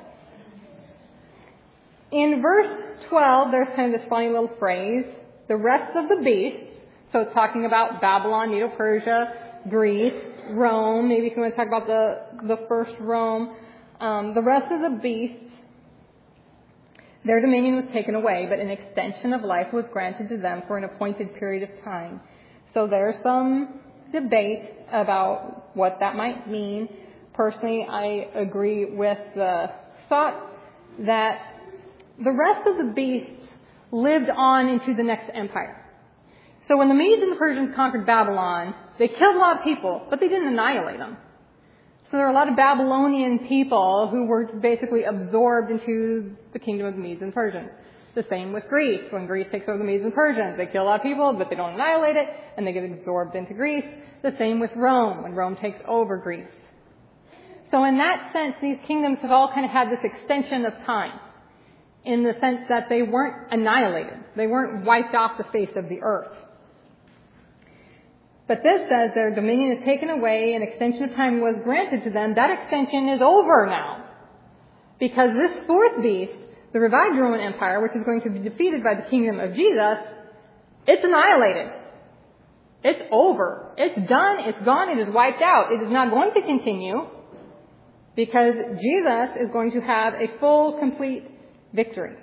In verse twelve, there's kind of this funny little phrase, the rest of the beasts. So it's talking about Babylon, Medo-Persia, Greece, Rome. Maybe if you want to talk about the, the first Rome. Um, the rest of the beasts, their dominion was taken away, but an extension of life was granted to them for an appointed period of time. So there's some debate about what that might mean. Personally, I agree with the thought that the rest of the beasts lived on into the next empire. So when the Medes and the Persians conquered Babylon, they killed a lot of people, but they didn't annihilate them. So there are a lot of Babylonian people who were basically absorbed into the kingdom of the Medes and Persians. The same with Greece. When Greece takes over the Medes and Persians, they kill a lot of people, but they don't annihilate it, and they get absorbed into Greece. The same with Rome, when Rome takes over Greece. So in that sense, these kingdoms have all kind of had this extension of time, in the sense that they weren't annihilated. They weren't wiped off the face of the earth. But this says their dominion is taken away, an extension of time was granted to them. That extension is over now. Because this fourth beast, the revived Roman Empire, which is going to be defeated by the kingdom of Jesus, it's annihilated. It's over. It's done. It's gone. It is wiped out. It is not going to continue because Jesus is going to have a full, complete victory.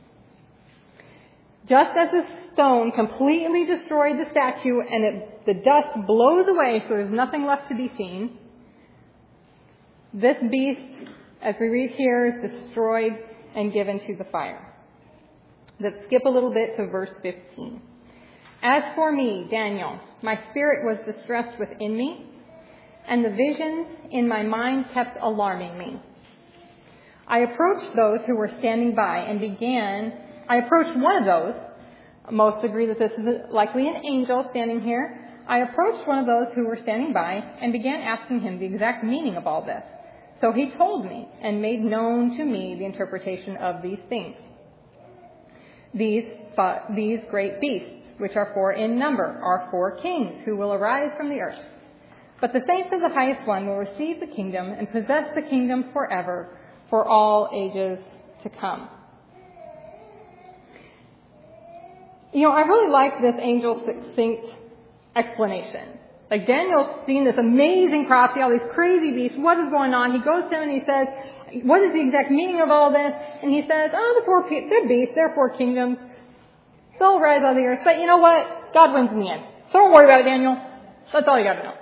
Just as the stone completely destroyed the statue and it, the dust blows away so there's nothing left to be seen, this beast, as we read here, is destroyed and given to the fire. Let's skip a little bit to verse fifteen. As for me, Daniel, my spirit was distressed within me, and the visions in my mind kept alarming me. I approached those who were standing by and began, I approached one of those, most agree that this is likely an angel standing here. I approached one of those who were standing by and began asking him the exact meaning of all this. So he told me and made known to me the interpretation of these things. These, these great beasts, which are four in number, are four kings who will arise from the earth. But the saints of the highest one will receive the kingdom and possess the kingdom forever, for all ages to come. You know, I really like this angel's succinct explanation. Like, Daniel's seen this amazing prophecy, all these crazy beasts. What is going on? He goes to him and he says, what is the exact meaning of all this? And he says, oh, the four pe- they're beasts, they're four kingdoms. They'll rise on the earth. But you know what? God wins in the end. So don't worry about it, Daniel. That's all you got to know.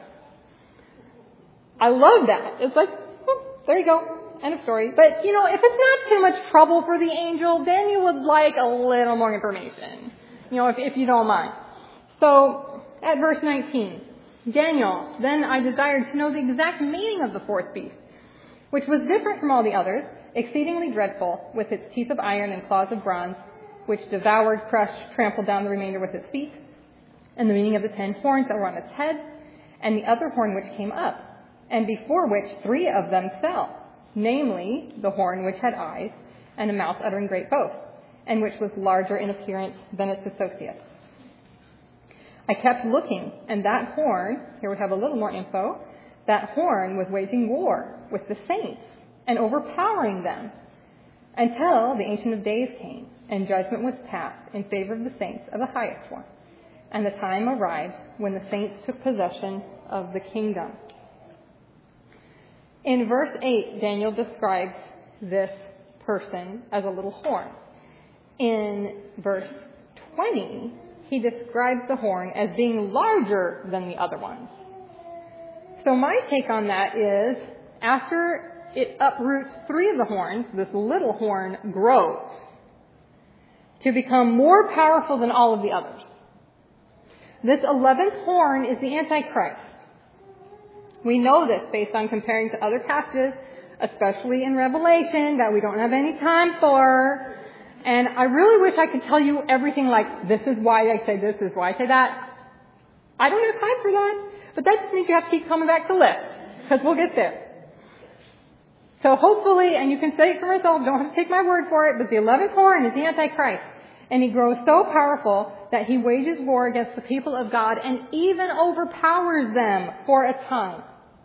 I love that. It's like, oh, there you go. End of story. But, you know, if it's not too much trouble for the angel, then you would like a little more information. You know, if, if you don't mind. So, at verse nineteen, Daniel, then I desired to know the exact meaning of the fourth beast, which was different from all the others, exceedingly dreadful, with its teeth of iron and claws of bronze, which devoured, crushed, trampled down the remainder with its feet, and the meaning of the ten horns that were on its head, and the other horn which came up, and before which three of them fell, namely the horn which had eyes, and a mouth uttering great boasts, and which was larger in appearance than its associates. I kept looking, and that horn, here we have a little more info, that horn was waging war with the saints and overpowering them until the Ancient of Days came, and judgment was passed in favor of the saints of the highest one. And the time arrived when the saints took possession of the kingdom. In verse eight, Daniel describes this person as a little horn. In verse twenty, he describes the horn as being larger than the other ones. So my take on that is, after it uproots three of the horns, this little horn grows to become more powerful than all of the others. This eleventh horn is the Antichrist. We know this based on comparing to other passages, especially in Revelation, that we don't have any time for. And I really wish I could tell you everything like, this is why I say this, this is why I say that. I don't have time for that. But that just means you have to keep coming back to lift, because we'll get there. So hopefully, and you can say it for yourself, don't have to take my word for it, but the eleventh horn is the Antichrist. And he grows so powerful that he wages war against the people of God and even overpowers them for a time.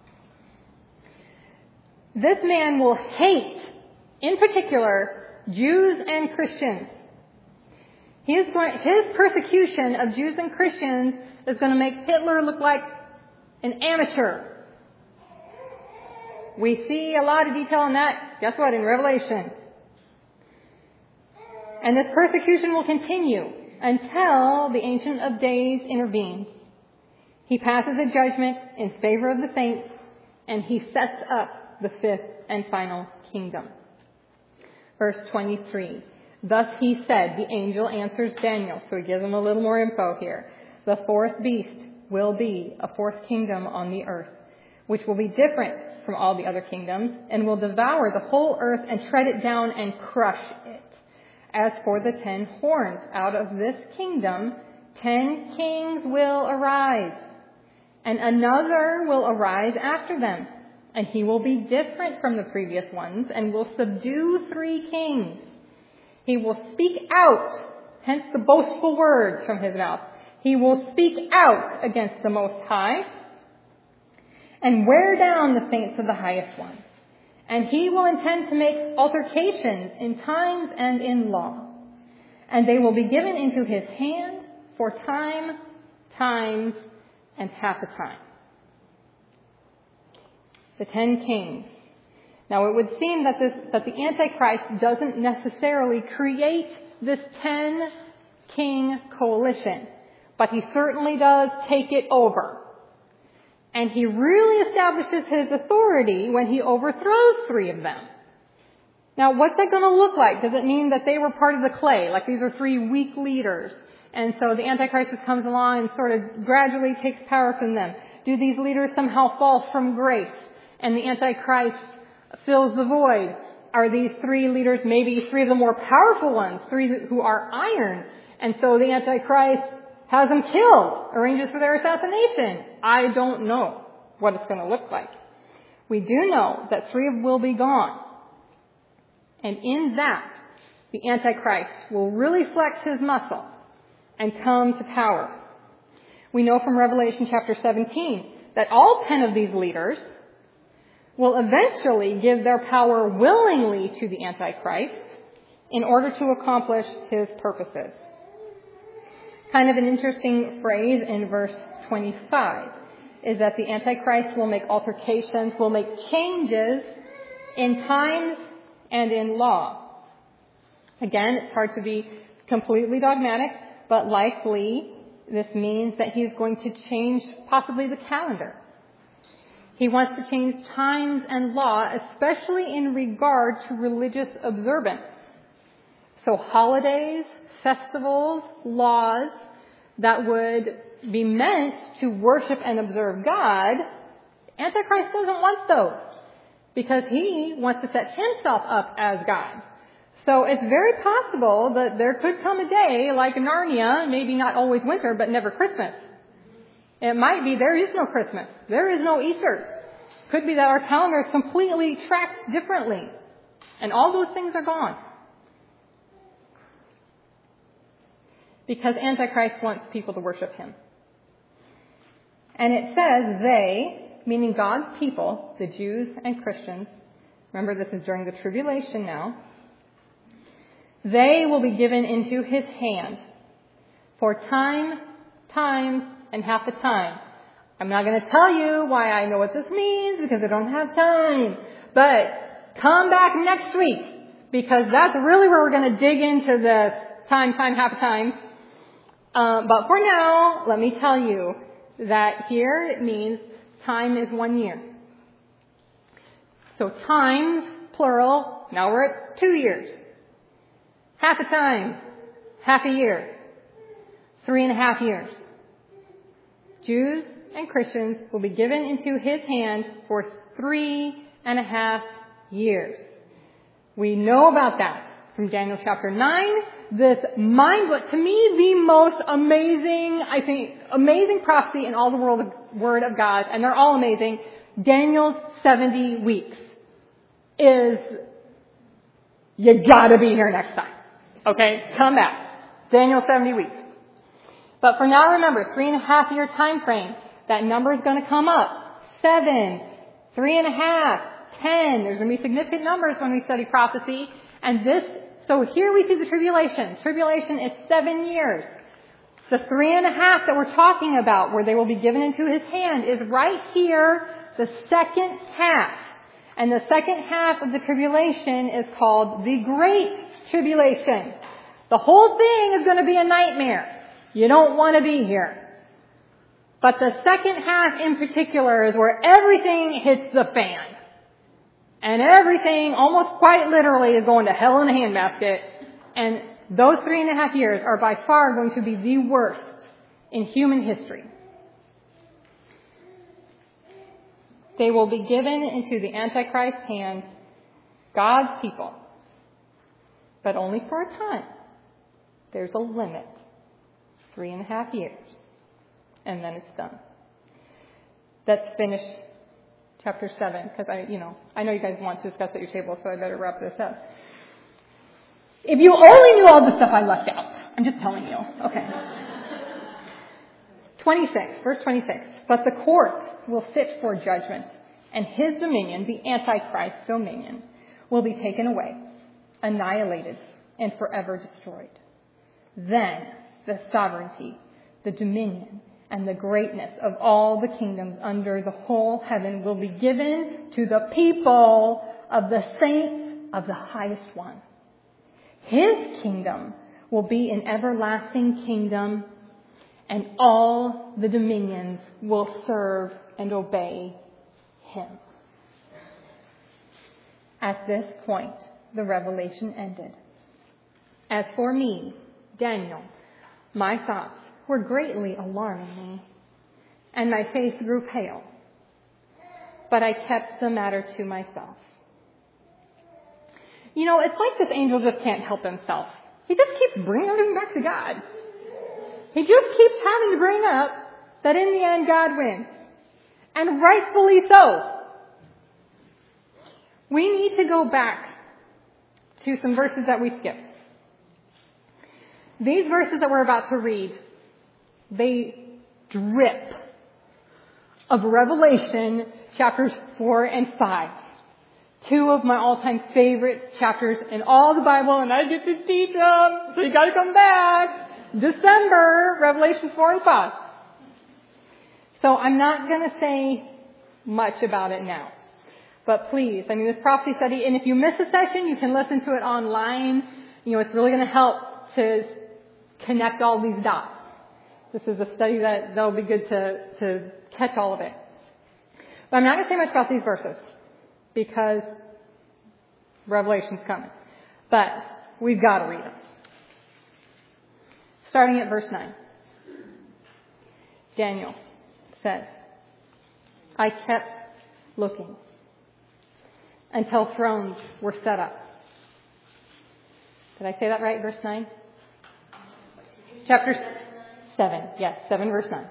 This man will hate, in particular, Jews and Christians. He is going, his persecution of Jews and Christians is going to make Hitler look like an amateur. We see a lot of detail on that, guess what, in Revelation. And this persecution will continue until the Ancient of Days intervenes. He passes a judgment in favor of the saints, and he sets up the fifth and final kingdom. Verse twenty-three. Thus he said, the angel answers Daniel. So he gives him a little more info here. The fourth beast will be a fourth kingdom on the earth, which will be different from all the other kingdoms, and will devour the whole earth and tread it down and crush it. As for the ten horns, out of this kingdom, ten kings will arise, and another will arise after them. And he will be different from the previous ones and will subdue three kings. He will speak out, hence the boastful words from his mouth. He will speak out against the Most High and wear down the saints of the highest one. And he will intend to make altercations in times and in law. And they will be given into his hand for time, times, and half a time. The ten kings. Now it would seem that this, that the Antichrist doesn't necessarily create this ten king coalition, but he certainly does take it over. And he really establishes his authority when he overthrows three of them. Now what's that going to look like? Does it mean that they were part of the clay, like these are three weak leaders, and so the Antichrist just comes along and sort of gradually takes power from them? Do these leaders somehow fall from grace and the Antichrist fills the void? Are these three leaders maybe three of the more powerful ones, three who are iron, and so the Antichrist has them killed, arranges for their assassination? I don't know what it's going to look like. We do know that three will be gone. And in that, the Antichrist will really flex his muscle and come to power. We know from Revelation chapter seventeen that all ten of these leaders will eventually give their power willingly to the Antichrist in order to accomplish his purposes. Kind of an interesting phrase in verse twenty-five is that the Antichrist will make altercations, will make changes in times and in law. Again, it's hard to be completely dogmatic, but likely this means that he's going to change possibly the calendar. He wants to change times and law, especially in regard to religious observance. So holidays, festivals, laws that would be meant to worship and observe God, Antichrist doesn't want those because he wants to set himself up as God. So it's very possible that there could come a day like Narnia, maybe not always winter, but never Christmas. It might be there is no Christmas. There is no Easter. Could be that our calendar is completely tracked differently. And all those things are gone. Because Antichrist wants people to worship him. And it says they, meaning God's people, the Jews and Christians, remember this is during the tribulation now, they will be given into his hand for time, times, and half a time. I'm not going to tell you why I know what this means because I don't have time. But come back next week because that's really where we're going to dig into this time, time, half a time. Uh, but for now, let me tell you that here it means time is one year. So times, plural, now we're at two years. Half a time, half a year, three and a half years. Jews and Christians will be given into his hand for three and a half years. We know about that from Daniel chapter nine. This mind, to me, the most amazing, I think, amazing prophecy in all the world of, Word of God, and they're all amazing. Daniel's seventy weeks is, you gotta be here next time. Okay, come back. Daniel seventy weeks. But for now, remember, three and a half year time frame. That number is going to come up. Seven, three and a half, ten. There's going to be significant numbers when we study prophecy. And this, so here we see the tribulation. Tribulation is seven years. The three and a half that we're talking about, where they will be given into his hand, is right here, the second half. And the second half of the tribulation is called the Great Tribulation. The whole thing is going to be a nightmare. You don't want to be here. But the second half in particular is where everything hits the fan. And everything, almost quite literally, is going to hell in a handbasket. And those three and a half years are by far going to be the worst in human history. They will be given into the Antichrist's hand, God's people. But only for a time. There's a limit. Three and a half years. And then it's done. Let's finish chapter seven, because I, you know, I know you guys want to discuss at your table, so I better wrap this up. If you only knew all the stuff I left out, I'm just telling you. Okay. twenty-six, verse twenty-six. But the court will sit for judgment, and his dominion, the Antichrist's dominion, will be taken away, annihilated, and forever destroyed. Then the sovereignty, the dominion, and the greatness of all the kingdoms under the whole heaven will be given to the people of the saints of the highest one. His kingdom will be an everlasting kingdom, and all the dominions will serve and obey him. At this point, the revelation ended. As for me, Daniel, my thoughts were greatly alarming me, and my face grew pale. But I kept the matter to myself. You know, it's like this angel just can't help himself. He just keeps bringing everything back to God. He just keeps having to bring up that in the end God wins. And rightfully so. We need to go back to some verses that we skipped. These verses that we're about to read, they drip of Revelation chapters four and five. Two of my all-time favorite chapters in all the Bible, and I get to teach them, so you gotta come back. December, Revelation four and five. So I'm not going to say much about it now. But please, I mean, this prophecy study, and if you miss a session, you can listen to it online. You know, it's really going to help to connect all these dots. This is a study that that'll be good to, to catch all of it. But I'm not going to say much about these verses because Revelation's coming. But we've got to read them. Starting at verse nine. Daniel says, I kept looking until thrones were set up. Did I say that right? Verse nine? Chapter seven. Yes, seven verse nine.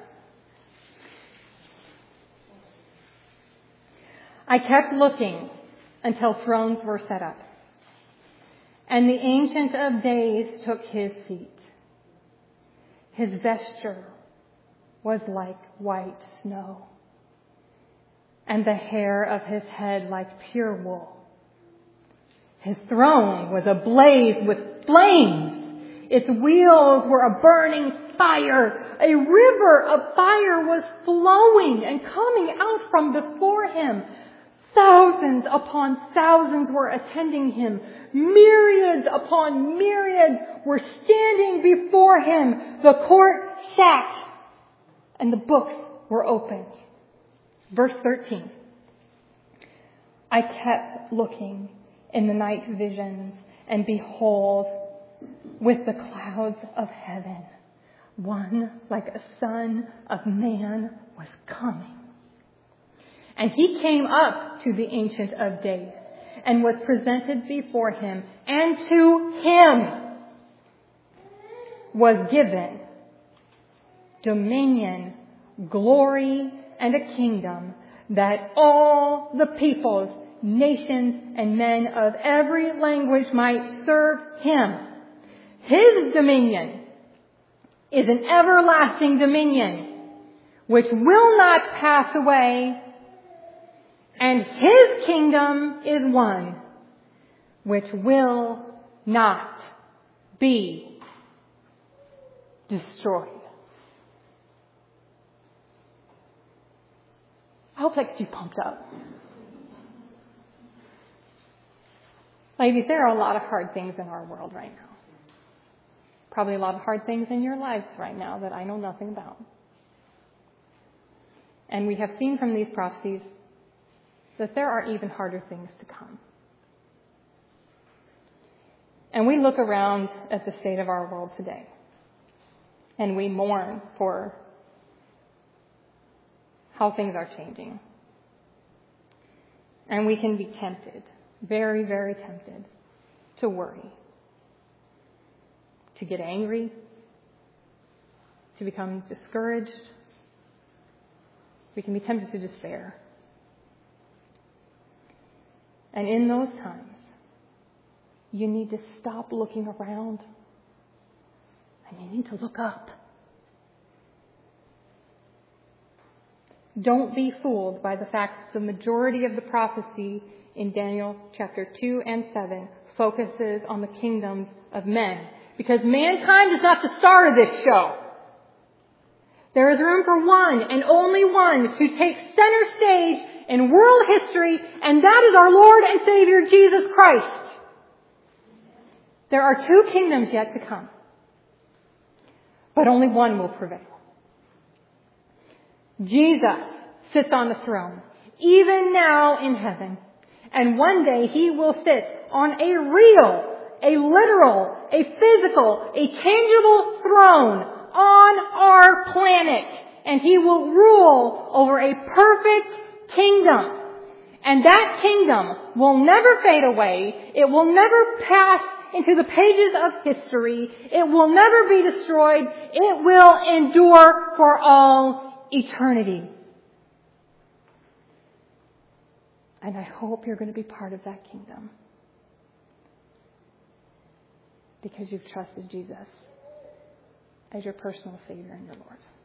I kept looking until thrones were set up, and the Ancient of Days took his seat. His vesture was like white snow, and the hair of his head like pure wool. His throne was ablaze with flames. Its wheels were a burning fire. A river of fire was flowing and coming out from before him. Thousands upon thousands were attending him. Myriads upon myriads were standing before him. The court sat, and the books were opened. Verse thirteen. I kept looking in the night visions, and behold, with the clouds of heaven, one like a son of man was coming. And he came up to the Ancient of Days and was presented before him, and to him was given dominion, glory, and a kingdom, that all the peoples, nations, and men of every language might serve him. His dominion is an everlasting dominion which will not pass away, and his kingdom is one which will not be destroyed. I hope that gets you pumped up. Ladies, there are a lot of hard things in our world right now. Probably a lot of hard things in your lives right now that I know nothing about. And we have seen from these prophecies that there are even harder things to come. And we look around at the state of our world today, and we mourn for how things are changing. And we can be tempted, very, very tempted, to worry, to get angry, to become discouraged. We can be tempted to despair. And in those times, you need to stop looking around, and you need to look up. Don't be fooled by the fact that the majority of the prophecy in Daniel chapter two and seven focuses on the kingdoms of men. Because mankind is not the star of this show. There is room for one and only one to take center stage in world history, and that is our Lord and Savior Jesus Christ. There are two kingdoms yet to come, but only one will prevail. Jesus sits on the throne, even now in heaven, and one day he will sit on a real, a literal, a physical, a tangible throne on our planet, and he will rule over a perfect kingdom. And that kingdom will never fade away. It will never pass into the pages of history. It will never be destroyed. It will endure for all eternity. And I hope you're going to be part of that kingdom, because you've trusted Jesus as your personal Savior and your Lord.